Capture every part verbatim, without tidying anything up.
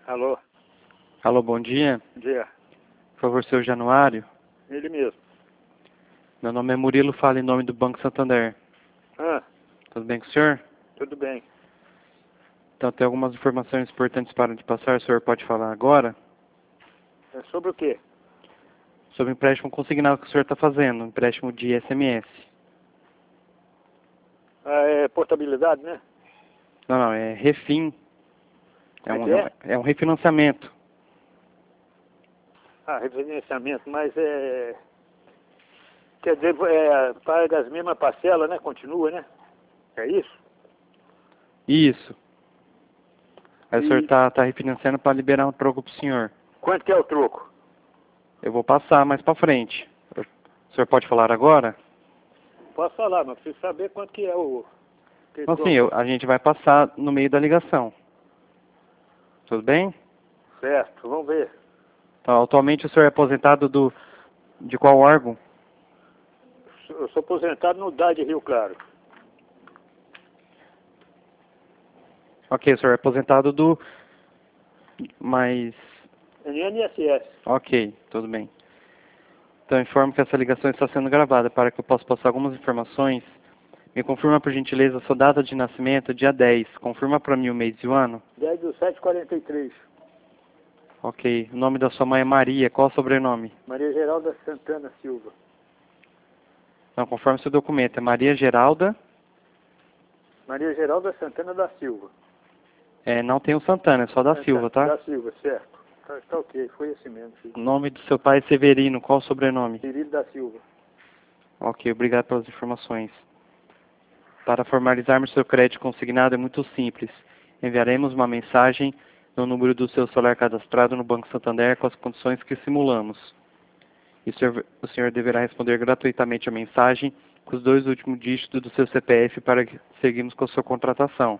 Alô, Alô, bom dia. bom dia. Por favor, seu Januário. Ele mesmo. Meu nome é Murilo, falo em nome do Banco Santander. Ah, Tudo bem com o senhor? tudo bem. Então, tem algumas informações importantes para lhe passar. O senhor pode falar agora? É sobre o quê? Sobre o empréstimo consignado que o senhor está fazendo, um empréstimo de S M S. Ah, é portabilidade, né? Não, não, é refim. É Como é um, que é um, é? é um refinanciamento. Ah, refinanciamento, mas é... Quer dizer, é, paga as mesmas parcelas, né? Continua, né? É isso? Isso. Aí o senhor E está tá refinanciando para liberar um troco para o senhor. quanto que é o troco? Eu vou passar mais para frente. O senhor pode falar agora? Posso falar, mas preciso saber quanto que é o... Que Então, sim, troco. eu- a gente vai passar no meio da ligação. Tudo bem? Certo, vamos ver. Então, atualmente o senhor é aposentado do, de qual órgão? Eu sou aposentado no D A de Rio Claro. Ok, o senhor é aposentado do... Mas... N N S S. Ok, tudo bem. Então, informo que essa ligação está sendo gravada. Para que eu possa passar algumas informações, me confirma, por gentileza, a sua data de nascimento, dia dez. Confirma para mim o mês e o ano. dez do sete quarenta e três. Ok. O nome da sua mãe é Maria. Qual o sobrenome? Maria Geralda Santana Silva. Não, conforme seu documento. É Maria Geralda. Maria Geralda Santana da Silva. É, não tem o Santana, é só da Santana Silva, tá? Da Silva, certo. Tá, tá ok, foi esse mesmo, filho. O nome do seu pai é Severino. Qual o sobrenome? Cirilo da Silva. Ok, obrigado pelas informações. Para formalizarmos seu crédito consignado é muito simples. Enviaremos uma mensagem no número do seu celular cadastrado no Banco Santander com as condições que simulamos. E o senhor, o senhor deverá responder gratuitamente a mensagem com os dois últimos dígitos do seu C P F para que seguirmos com a sua contratação.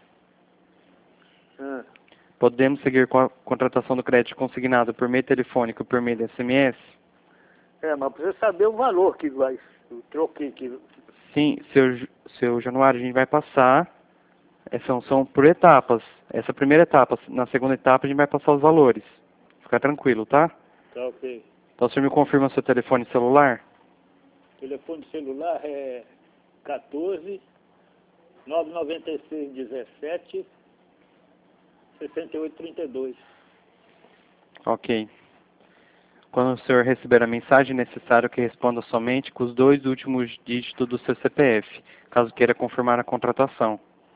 Ah, Podemos seguir com a contratação do crédito consignado por meio telefônico e por meio de S M S? é, mas precisa saber o valor que vai, o troquinho que... Sim, seu, Ju- seu Januário, a gente vai passar. É, São, são por etapas. Essa é a primeira etapa. Na segunda etapa a gente vai passar os valores. Fica tranquilo, tá? Tá ok. Então o senhor me confirma seu telefone celular? Telefone celular é quatorze, nove nove seis, dezessete, sessenta e oito, trinta e dois. Ok. Quando o senhor receber a mensagem, é necessário que responda somente com os dois últimos dígitos do seu C P F, caso queira confirmar a contratação.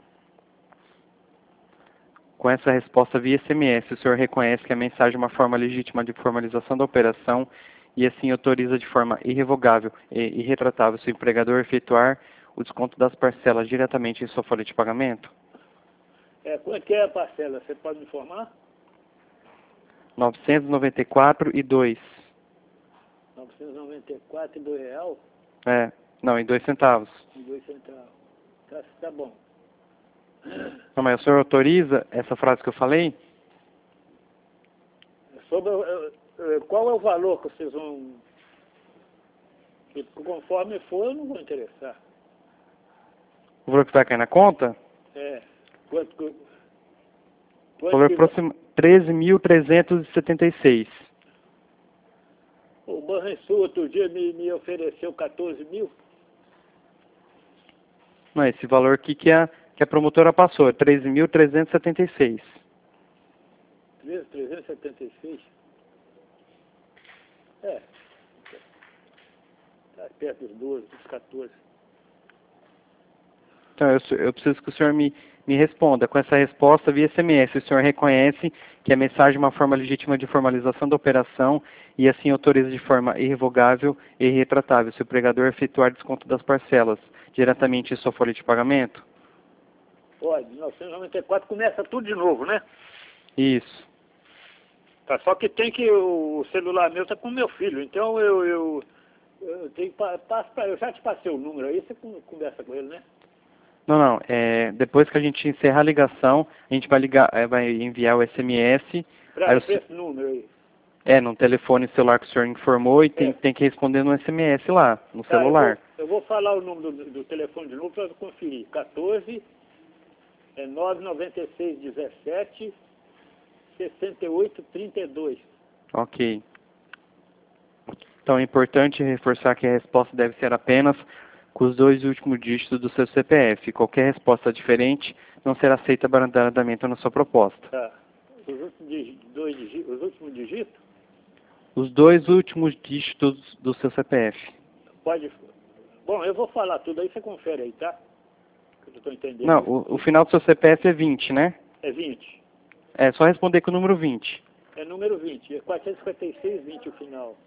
Com essa resposta via S M S, o senhor reconhece que a mensagem é uma forma legítima de formalização da operação e assim autoriza de forma irrevogável e irretratável seu empregador a efetuar o desconto das parcelas diretamente em sua folha de pagamento? É, quanto que é a parcela? Você pode me informar? novecentos e noventa e quatro e dois. novecentos e noventa e quatro e dois real É, não, em dois centavos. e dois centavos. Tá, tá bom. Não, mas o senhor autoriza essa frase que eu falei? Sobre eh, eh, qual é o valor que vocês vão... que conforme for, eu não vou interessar. O valor que vai cair na conta? É, quanto, que- O quanto valor que... próximo treze mil trezentos e setenta e seis. O Banrisul outro dia me, me ofereceu quatorze mil. Não, esse valor aqui que a, que a promotora passou, é treze mil trezentos e setenta e seis. trezentos e setenta e seis. É. Tá perto dos doze, dos quatorze. Então, eu, eu preciso que o senhor me, me responda com essa resposta via S M S. O senhor reconhece que a mensagem é uma forma legítima de formalização da operação e assim autoriza de forma irrevogável e irretratável se o empregador efetuar desconto das parcelas diretamente em sua folha de pagamento? Pode, mil novecentos e noventa e quatro começa tudo de novo, né? Isso. Tá, só que tem que o celular meu tá com meu filho, então eu, eu, eu tenho que pa- passo pra, eu já te passei o número aí, você con- conversa com ele, né? Não, não. É, depois que a gente encerrar a ligação, a gente vai ligar, é, vai enviar o S M S. Pra, Aí o, pra se- esse número aí. é, no telefone celular que o senhor informou e tem, É, tem que responder no S M S lá, no tá, eu vou, celular. eu vou falar o número do, do telefone de novo para conferir. quatorze, é nove nove seis, dezessete, sessenta e oito, trinta e dois. Ok. Então é importante reforçar que a resposta deve ser apenas com os dois últimos dígitos do seu C P F. Qualquer resposta diferente não será aceita para andamento na sua proposta. Tá. Os últimos, digi- dois digi- os últimos dígitos? Os dois últimos dígitos do seu C P F. Pode. Bom, eu vou falar tudo aí, você confere aí, tá? Que eu estou entendendo. Não, o, o final do seu C P F é vinte, né? É vinte. É só responder com o número vinte. É número vinte. É quatrocentos e cinquenta e seis, vinte o final.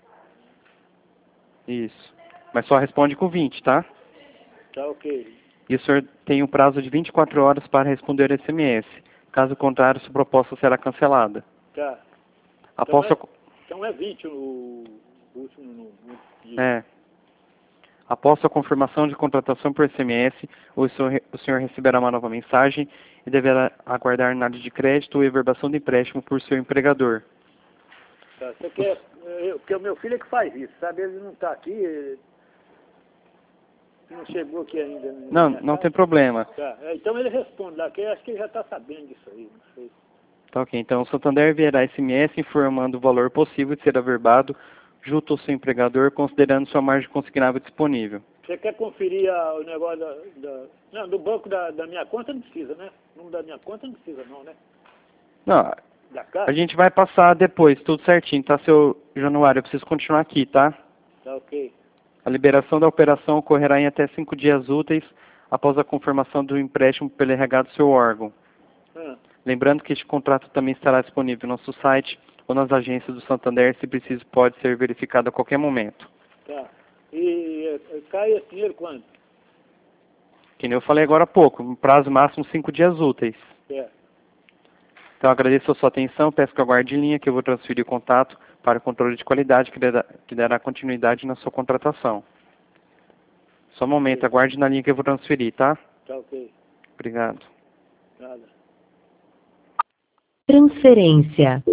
Isso. Mas só responde com vinte, tá? Tá ok. E o senhor tem um prazo de vinte e quatro horas para responder o S M S. Caso contrário, sua proposta será cancelada. Tá. Após Então é, sua... então é vinte o, o último número. É. Após sua confirmação de contratação por S M S, o senhor, o senhor receberá uma nova mensagem e deverá aguardar análise de crédito ou everbação de empréstimo por seu empregador. Tá. Você quer. Eu, porque o meu filho é que faz isso, sabe? Ele não está aqui. Ele não chegou aqui ainda. Não, não tem problema. Tá. É, então ele responde lá, que eu acho que ele já está sabendo disso aí, não sei. Tá ok. Então o Santander enviará S M S informando o valor possível de ser averbado junto ao seu empregador, considerando sua margem consignável disponível. Você quer conferir a, o negócio da, da... Não, do banco da, da minha conta não precisa, né? O número da minha conta não precisa não, né? Não, Da a casa? gente vai passar depois, tudo certinho, tá, seu Januário? Eu preciso continuar aqui, tá? Tá ok. A liberação da operação ocorrerá em até cinco dias úteis após a confirmação do empréstimo pelo R H do seu órgão. Ah, Lembrando que este contrato também estará disponível no nosso site ou nas agências do Santander, se preciso pode ser verificado a qualquer momento. tá. E eh, cai esse dinheiro quando? Que nem eu falei agora há pouco, um prazo máximo cinco dias úteis. É. Então agradeço a sua atenção, peço que aguarde em linha que eu vou transferir o contato para o controle de qualidade que dará, que dará continuidade na sua contratação. Só um momento, aguarde na linha que eu vou transferir, tá? Tá ok. Obrigado. Nada. Transferência.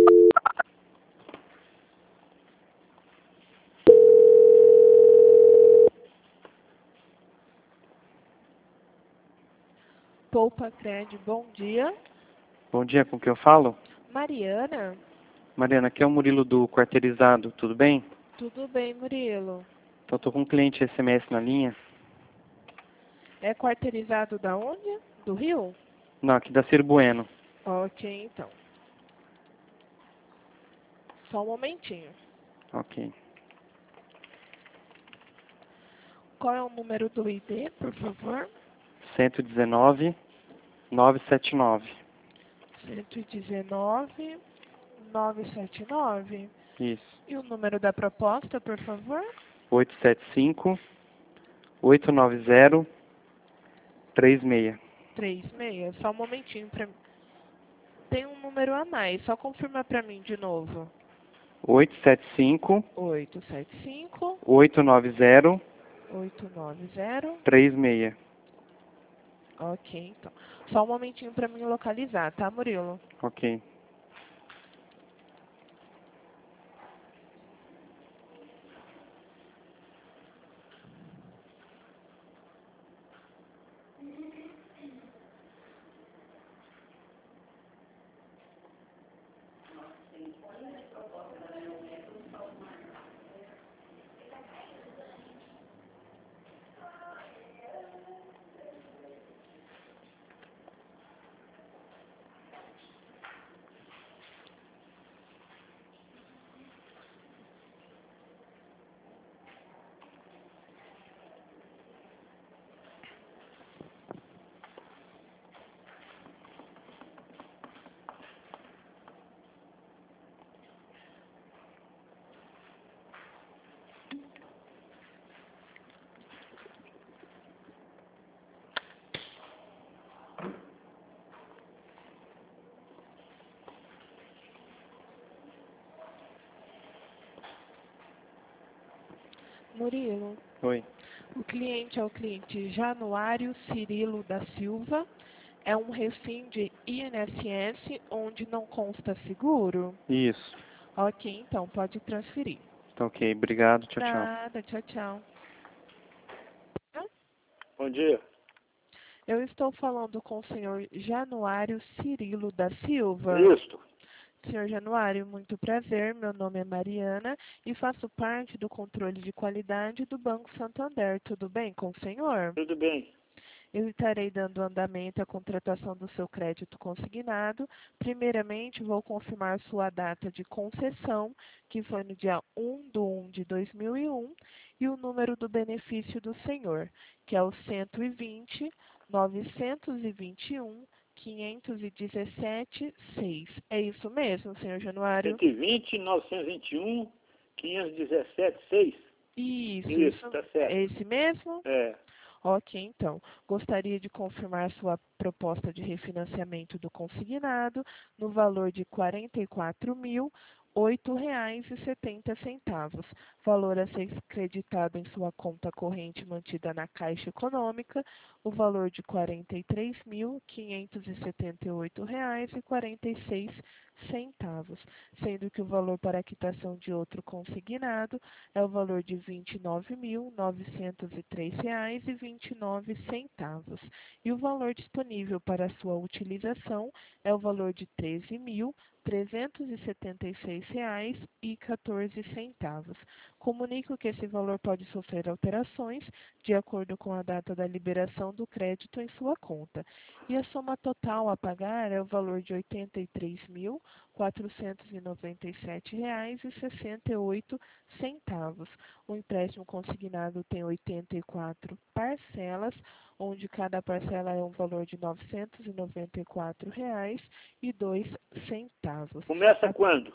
Poupa Cred, bom dia. Bom dia, com quem eu falo? Mariana, Mariana, aqui é o Murilo do Quarteirizado, tudo bem? tudo bem, Murilo? Então, estou com um cliente S M S na linha. É quarteirizado da onde? Do Rio? Não, aqui da Ciro Bueno. Ok, então. Só um momentinho. Ok. Qual é o número do I D, por favor? cento e dezenove, novecentos e setenta e nove. cento e dezenove, novecentos e setenta e nove. Isso. E o número da proposta, por favor? oitocentos e setenta e cinco, oitocentos e noventa, trinta e seis. trinta e seis. Só um momentinho para mim. Tem um número a mais, só confirma para mim de novo. oitocentos e setenta e cinco, oitocentos e setenta e cinco, oitocentos e noventa, oitocentos e noventa. trinta e seis. Ok, então. Só um momentinho para mim localizar, tá, Murilo? Ok. Murilo, Oi. o cliente é o cliente Januário Cirilo da Silva. É um refém de I N S S onde não consta seguro? Isso. Ok, então pode transferir. Tá ok. Obrigado. Tchau, tchau. Nada, tchau, tchau. Bom dia. Eu estou falando com o senhor Januário Cirilo da Silva. Isso. Senhor Januário, muito prazer. Meu nome é Mariana e faço parte do controle de qualidade do Banco Santander. Tudo bem com o senhor? Tudo bem. Eu estarei dando andamento à contratação do seu crédito consignado. Primeiramente, vou confirmar sua data de concessão, que foi no dia um de um de dois mil e um, e o número do benefício do senhor, que é o cento e vinte, novecentos e vinte e um, quinhentos e dezessete, seis. É isso mesmo, senhor Januário? cento e vinte, novecentos e vinte e um, quinhentos e dezessete, seis? Isso, Isso, isso. tá certo. É esse mesmo? É. Ok, então. Gostaria de confirmar sua proposta de refinanciamento do consignado no valor de quarenta e quatro mil, oito reais e setenta centavos. Valor a ser creditado em sua conta corrente mantida na Caixa Econômica, o valor de quarenta e três mil, quinhentos e setenta e oito reais e quarenta e seis centavos, sendo que o valor para a quitação de outro consignado é o valor de vinte e nove mil, novecentos e três reais e vinte e nove centavos. E o valor disponível para sua utilização é o valor de treze mil, trezentos e setenta e seis reais e quatorze centavos. Comunico que esse valor pode sofrer alterações de acordo com a data da liberação do crédito em sua conta. E a soma total a pagar é o valor de oitenta e três mil, quatrocentos e noventa e sete reais e sessenta e oito centavos. O empréstimo consignado tem oitenta e quatro parcelas, onde cada parcela é um valor de novecentos e noventa e quatro reais e dois centavos. Começa A... quando?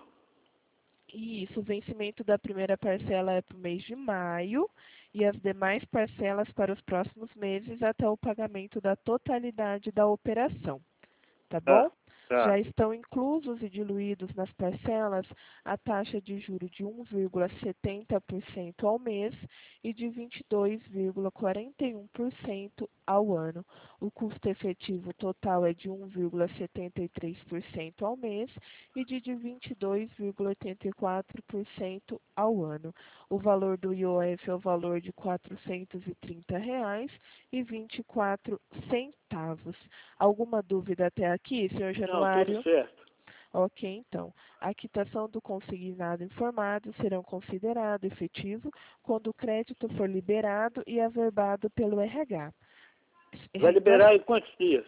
Isso, o vencimento da primeira parcela é para o mês de maio e as demais parcelas para os próximos meses até o pagamento da totalidade da operação. Tá bom? Tá, tá. Já estão inclusos e diluídos nas parcelas a taxa de juros de um vírgula setenta por cento ao mês e de vinte e dois vírgula quarenta e um por cento ao ano. O custo efetivo total é de um vírgula setenta e três por cento ao mês e de, de vinte e dois vírgula oitenta e quatro por cento ao ano. O valor do I O F é o valor de quatrocentos e trinta reais e vinte e quatro centavos. Alguma dúvida até aqui, senhor Januário? Não, tudo certo. Ok, então. A quitação do consignado informado serão considerado efetivo quando o crédito for liberado e averbado pelo R H. Vai liberar em quantos dias?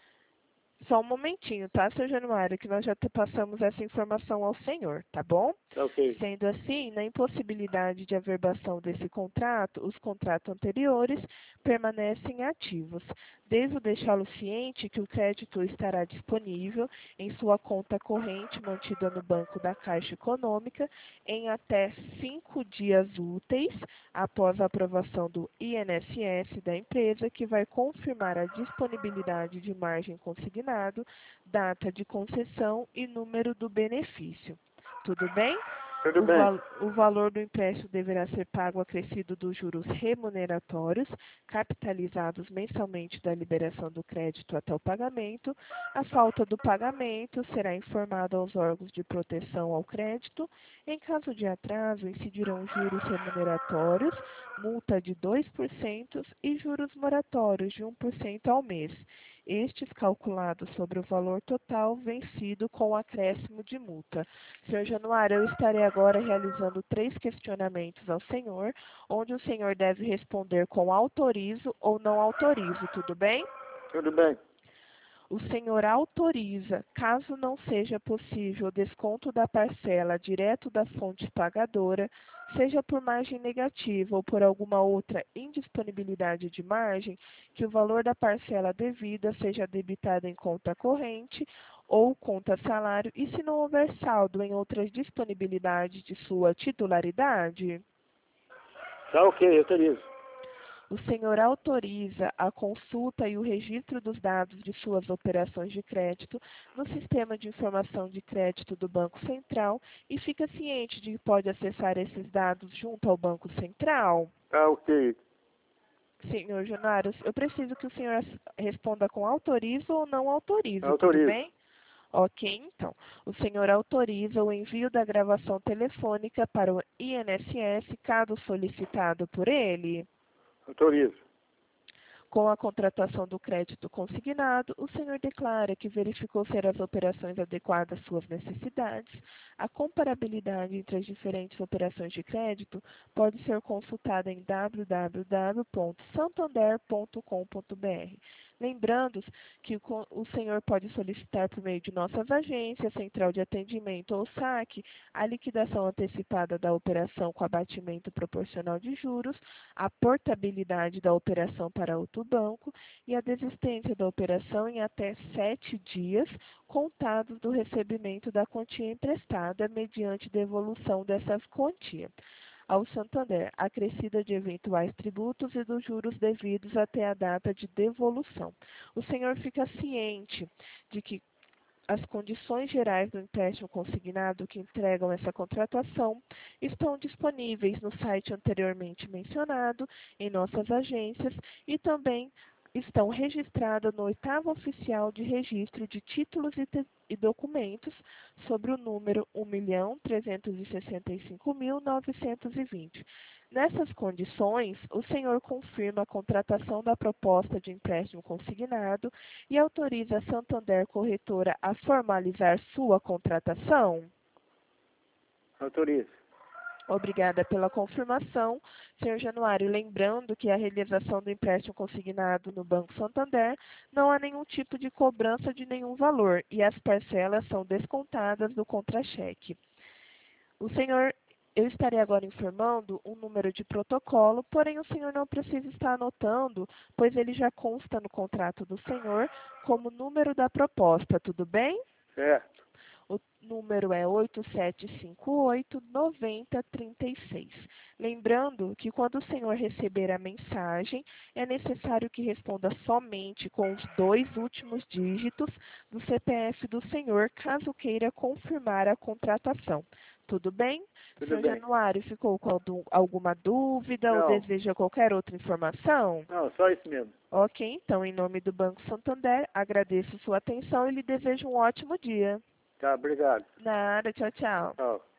Só um momentinho, tá, senhor Januário, que nós já te passamos essa informação ao senhor, tá bom? Tá ok. Sendo assim, na impossibilidade de averbação desse contrato, os contratos anteriores permanecem ativos. Devo deixá-lo ciente que o crédito estará disponível em sua conta corrente mantida no Banco da Caixa Econômica em até cinco dias úteis após a aprovação do I N S S da empresa, que vai confirmar a disponibilidade de margem consignado, data de concessão e número do benefício. Tudo bem? Tudo O, bem. val o valor do empréstimo deverá ser pago acrescido dos juros remuneratórios, capitalizados mensalmente da liberação do crédito até o pagamento. A falta do pagamento será informada aos órgãos de proteção ao crédito. Em caso de atraso, incidirão juros remuneratórios, multa de dois por cento e juros moratórios de um por cento ao mês. Estes calculados sobre o valor total vencido com acréscimo de multa. senhor Januário, eu estarei agora realizando três questionamentos ao senhor, onde o senhor deve responder com autorizo ou não autorizo, tudo bem? Tudo bem. O senhor autoriza, caso não seja possível o desconto da parcela direto da fonte pagadora, seja por margem negativa ou por alguma outra indisponibilidade de margem, que o valor da parcela devida seja debitado em conta corrente ou conta salário, e se não houver saldo em outras disponibilidades de sua titularidade? Tá ok, autorizo. O senhor autoriza a consulta e o registro dos dados de suas operações de crédito no Sistema de Informação de Crédito do Banco Central e fica ciente de que pode acessar esses dados junto ao Banco Central? Tá ok. Senhor Januário, eu preciso que o senhor responda com autorizo ou não autorizo, Autorizo. tudo bem? Ok, então. O senhor autoriza o envio da gravação telefônica para o I N S S, caso solicitado por ele? Autorizo. Com a contratação do crédito consignado, o senhor declara que verificou ser as operações adequadas às suas necessidades. A comparabilidade entre as diferentes operações de crédito pode ser consultada em w w w ponto santander ponto com ponto b r. Lembrando que o senhor pode solicitar por meio de nossas agências, central de atendimento ou saque, a liquidação antecipada da operação com abatimento proporcional de juros, a portabilidade da operação para outro banco e a desistência da operação em até sete dias contados do recebimento da quantia emprestada mediante devolução dessa quantia ao Santander, acrescida de eventuais tributos e dos juros devidos até a data de devolução. O senhor fica ciente de que as condições gerais do empréstimo consignado que entregam essa contratação estão disponíveis no site anteriormente mencionado, em nossas agências e também estão registradas no oitavo oficial de registro de títulos e, e documentos sobre o número um milhão trezentos e sessenta e cinco mil novecentos e vinte. Nessas condições, o senhor confirma a contratação da proposta de empréstimo consignado e autoriza a Santander Corretora a formalizar sua contratação? Autorizo. Obrigada pela confirmação, senhor Januário. Lembrando que a realização do empréstimo consignado no Banco Santander não há nenhum tipo de cobrança de nenhum valor e as parcelas são descontadas do contra-cheque. O senhor, eu estarei agora informando um número de protocolo, porém o senhor não precisa estar anotando, pois ele já consta no contrato do senhor como número da proposta, tudo bem? Certo. O número é oito sete cinco oito, nove zero três seis. Lembrando que quando o senhor receber a mensagem, é necessário que responda somente com os dois últimos dígitos do C P F do senhor, caso queira confirmar a contratação. Tudo bem? Tudo senhor bem. Januário, ficou com alguma dúvida Não. ou deseja qualquer outra informação? Não, só isso mesmo. Ok, então, em nome do Banco Santander, agradeço sua atenção e lhe desejo um ótimo dia. Tá, obrigado. Nada, tchau, tchau. Tchau.